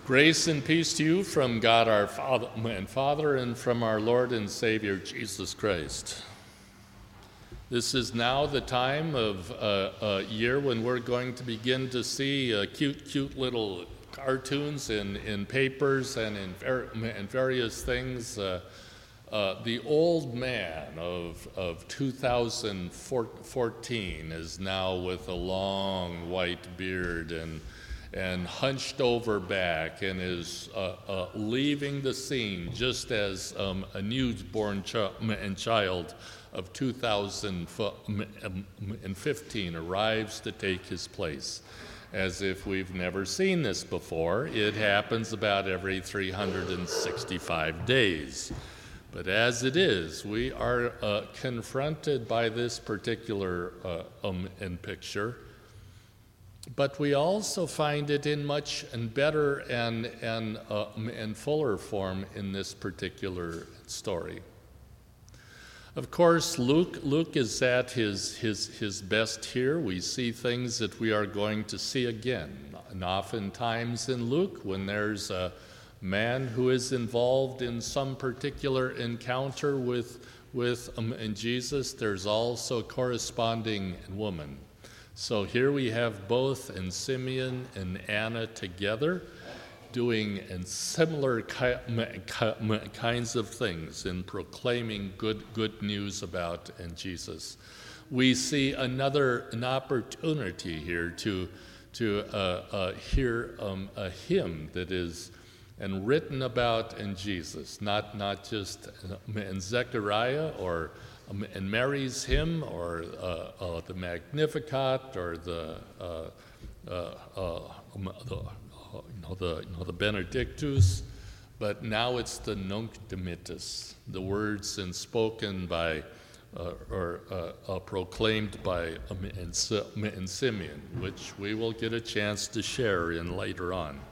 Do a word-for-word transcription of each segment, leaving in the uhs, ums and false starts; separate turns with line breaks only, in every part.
Grace and peace to you from God our Father and Father and from our Lord and Savior Jesus Christ. This is now the time of uh, a year when we're going to begin to see uh, cute, cute little cartoons in, in papers and in, ver- in various things. Uh, uh, the old man of, of two thousand fourteen is now with a long white beard and and hunched over back and is uh, uh, leaving the scene just as um, a newborn ch- and child of two thousand fifteen arrives to take his place. As if we've never seen this before. It happens about every three hundred sixty-five days. But as it is, we are uh, confronted by this particular uh, um, in picture. But we also find it in much and better and and uh, and fuller form in this particular story. Of course, Luke Luke is at his his his best here. We see things that we are going to see again. And oftentimes in Luke, when there's a man who is involved in some particular encounter with with um, in Jesus, there's also a corresponding woman. So here we have both and Simeon and Anna together doing and similar ki- ki- kinds of things in proclaiming good good news about and Jesus. We see another an opportunity here to to uh, uh, hear um, a hymn that is and written about in Jesus, not not just in Zechariah or and Mary's hymn, or uh, uh, the Magnificat, or the uh, uh, uh, the, uh, you know, the you know the Benedictus, but now it's the Nunc Dimittis, the words and spoken by uh, or uh, uh, proclaimed by um, and Simeon, which we will get a chance to share in later on.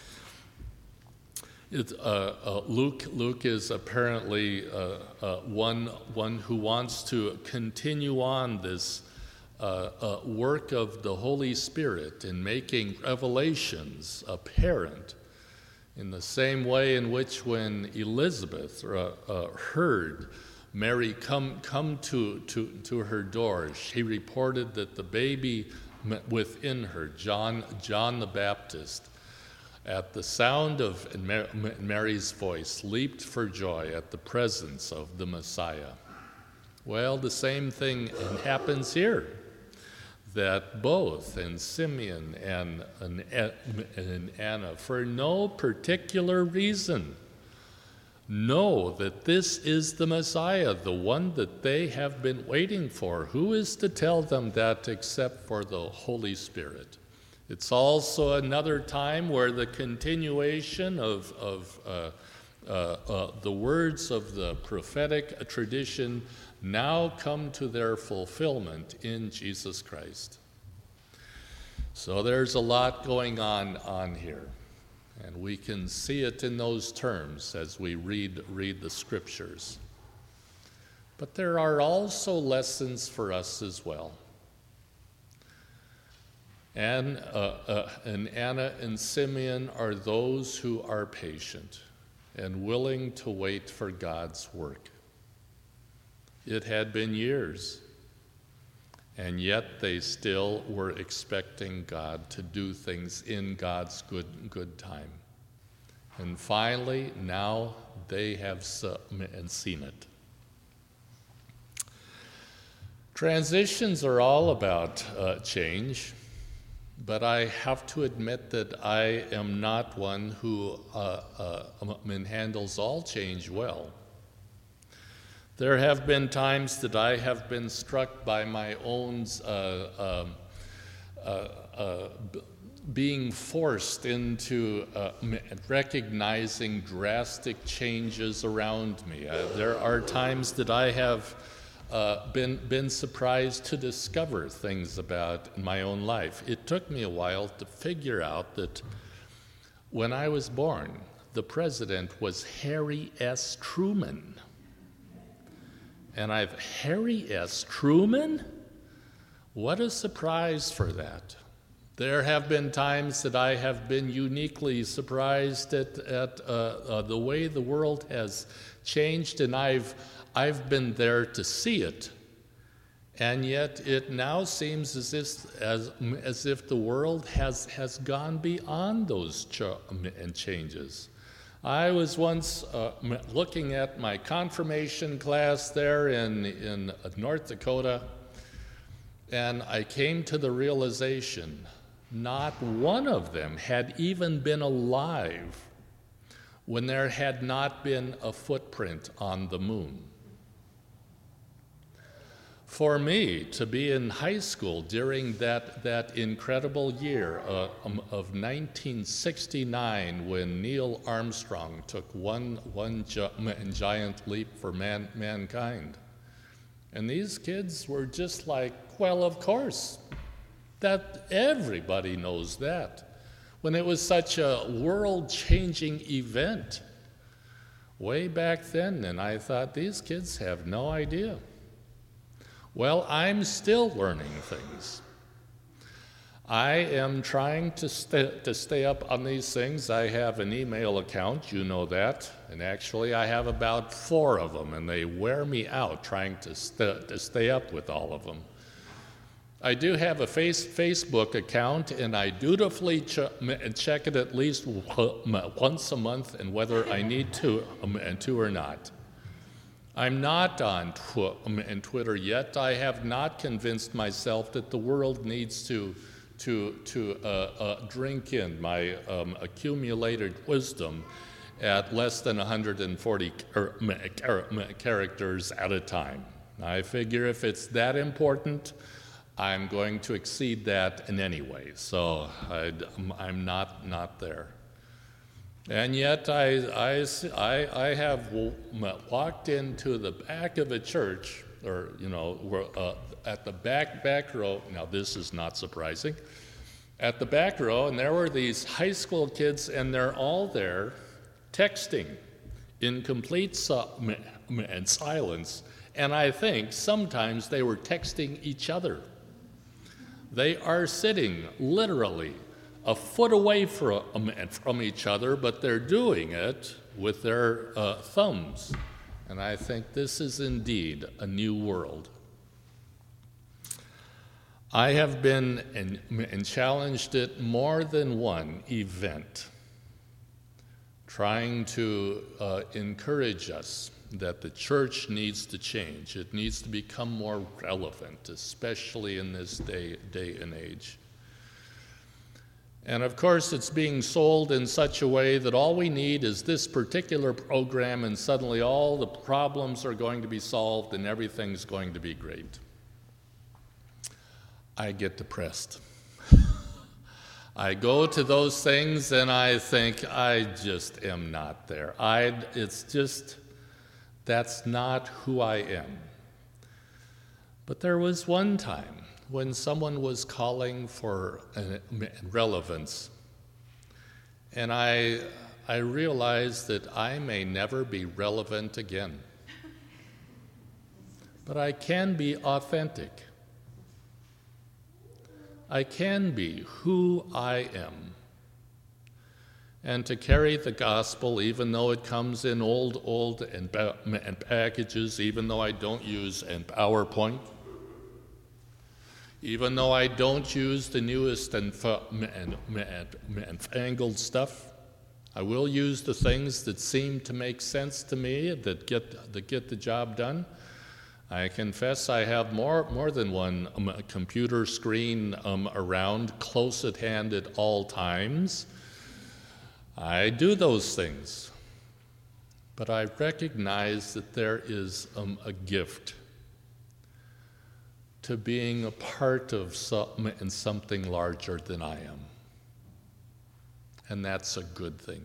It, uh, uh, Luke, Luke is apparently uh, uh, one, one who wants to continue on this uh, uh, work of the Holy Spirit in making revelations apparent in the same way in which when Elizabeth uh, uh, heard Mary come, come to, to, to her door, she reported that the baby within her, John, John the Baptist, at the sound of Mary's voice, leaped for joy at the presence of the Messiah. Well, the same thing happens here, that both in Simeon and, and, and Anna, for no particular reason, know that this is the Messiah, the one that they have been waiting for. Who is to tell them that except for the Holy Spirit? It's also another time where the continuation of, of uh, uh, uh, the words of the prophetic tradition now come to their fulfillment in Jesus Christ. So there's a lot going on on here, and we can see it in those terms as we read, read the scriptures. But there are also lessons for us as well. And, uh, uh, and Anna and Simeon are those who are patient and willing to wait for God's work. It had been years, and yet they still were expecting God to do things in God's good, good time. And finally, now they have seen it. Transitions are all about uh, change. But I have to admit that I am not one who uh, uh, handles all change well. There have been times that I have been struck by my own uh, um, uh, uh, b- being forced into uh, recognizing drastic changes around me. Uh, there are times that I have Uh, been been surprised to discover things about my own life. It took me a while to figure out that when I was born, the president was Harry S. Truman. And I've, Harry S. Truman? What a surprise for that. There have been times that I have been uniquely surprised at, at uh, uh, the way the world has changed, and I've, I've been there to see it. And yet it now seems as if, as, as if the world has, has gone beyond those ch- and changes. I was once uh, looking at my confirmation class there in, in North Dakota, and I came to the realization not one of them had even been alive when there had not been a footprint on the moon. For me, to be in high school during that, that incredible year uh, um, of nineteen sixty-nine, when Neil Armstrong took one, one gi- giant leap for man, mankind. And these kids were just like, well, of course, that everybody knows that. When it was such a world-changing event way back then, and I thought, these kids have no idea. Well, I'm still learning things. I am trying to stay, to stay up on these things. I have an email account, you know that, and actually I have about four of them, and they wear me out trying to, st- to stay up with all of them. I do have a face, Facebook account, and I dutifully ch- check it at least once a month, and whether I need to, um, and to or not. I'm not on tw- and Twitter yet. I have not convinced myself that the world needs to, to, to uh, uh, drink in my um, accumulated wisdom at less than one hundred forty char- char- characters at a time. I figure if it's that important, I'm going to exceed that in any way. So I'd, I'm not, not there. And yet I, I, I, I have walked into the back of a church, or, you know, uh, at the back, back row. Now, this is not surprising. At the back row, and there were these high school kids, and they're all there texting in complete su- and silence. And I think sometimes they were texting each other. They are sitting literally a foot away from, from each other, but they're doing it with their uh, thumbs. And I think this is indeed a new world. I have been and, and challenged at more than one event, trying to uh, encourage us that the church needs to change. It needs to become more relevant, especially in this day, day and age. And of course, it's being sold in such a way that all we need is this particular program, and suddenly all the problems are going to be solved and everything's going to be great. I get depressed. I go to those things and I think, I just am not there. I, it's just, that's not who I am. But there was one time when someone was calling for relevance, and I, I realized that I may never be relevant again. But I can be authentic. I can be who I am. And to carry the gospel, even though it comes in old, old and, ba- and packages, even though I don't use and PowerPoint, even though I don't use the newest and, and, and, and fangled stuff, I will use the things that seem to make sense to me, that get, that get the job done. I confess I have more, more than one um, computer screen um, around, close at hand at all times. I do those things. But I recognize that there is um, a gift to being a part of something and something larger than I am. And that's a good thing.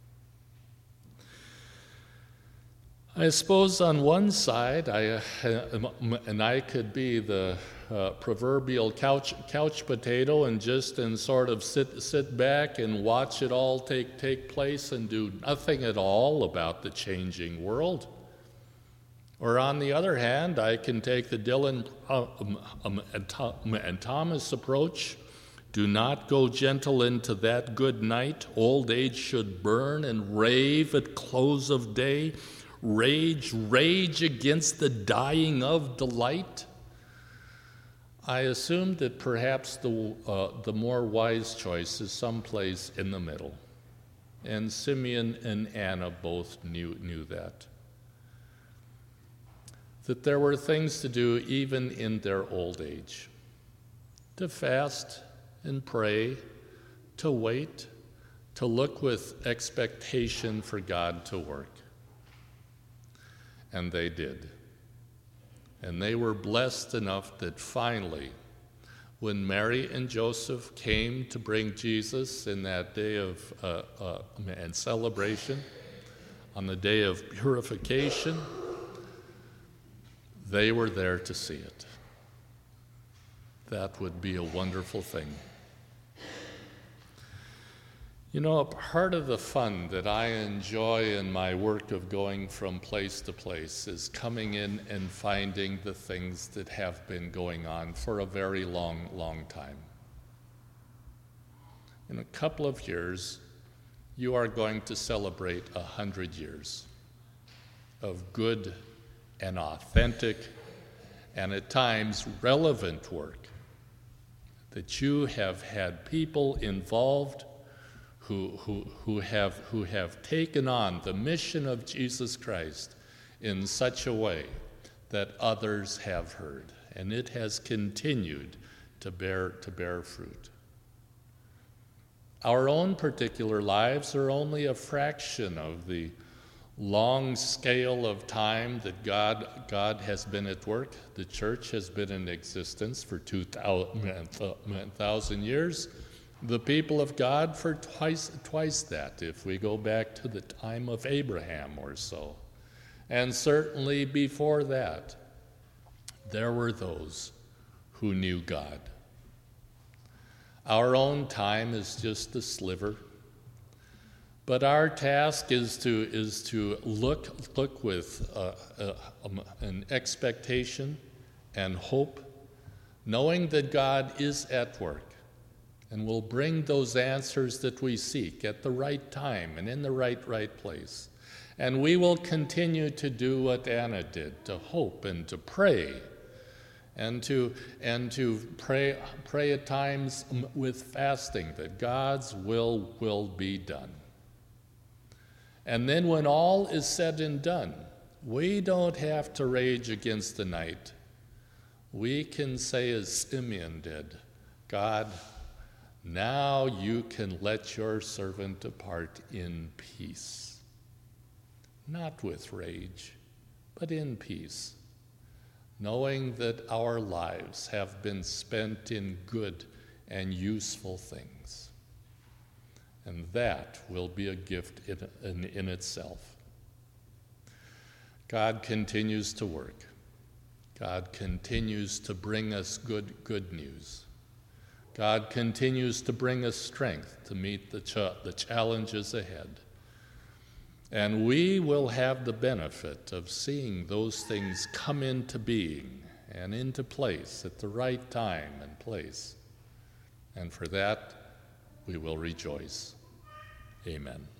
I suppose on one side, I, uh, and I could be the uh, proverbial couch couch potato and just and sort of sit sit back and watch it all take take place and do nothing at all about the changing world. Or on the other hand, I can take the Dylan um, um, and, Tom, and Thomas approach, Do not go gentle into that good night. Old age should burn and rave at close of day. Rage, rage against the dying of delight. I assume that perhaps the, uh, the more wise choice is someplace in the middle. And Simeon and Anna both knew, knew that. That there were things to do even in their old age. To fast and pray, to wait, to look with expectation for God to work. And they did. And they were blessed enough that finally, when Mary and Joseph came to bring Jesus in that day of uh, uh, and celebration, on the day of purification, they were there to see it. That would be a wonderful thing. You know, a part of the fun that I enjoy in my work of going from place to place is coming in and finding the things that have been going on for a very long, long time. In a couple of years, you are going to celebrate a hundred years of good and authentic and at times relevant work that you have had people involved Who, who, who, have, who have taken on the mission of Jesus Christ in such a way that others have heard, and it has continued to bear, to bear fruit. Our own particular lives are only a fraction of the long scale of time that God, God has been at work. The church has been in existence for two thousand years. The people of God for twice, twice that, if we go back to the time of Abraham or so. And certainly before that, there were those who knew God. Our own time is just a sliver, but our task is to, is to look, look with uh, uh, um, an expectation and hope, knowing that God is at work. And we'll bring those answers that we seek at the right time and in the right, right place. And we will continue to do what Anna did, to hope and to pray, and to, and to pray, pray at times with fasting that God's will will be done. And then when all is said and done, we don't have to rage against the night. We can say as Simeon did, God, now you can let your servant depart in peace. Not with rage, but in peace, knowing that our lives have been spent in good and useful things. And that will be a gift in, in, in itself. God continues to work. God continues to bring us good, good news. God continues to bring us strength to meet the, ch- the challenges ahead. And we will have the benefit of seeing those things come into being and into place at the right time and place. And for that, we will rejoice. Amen.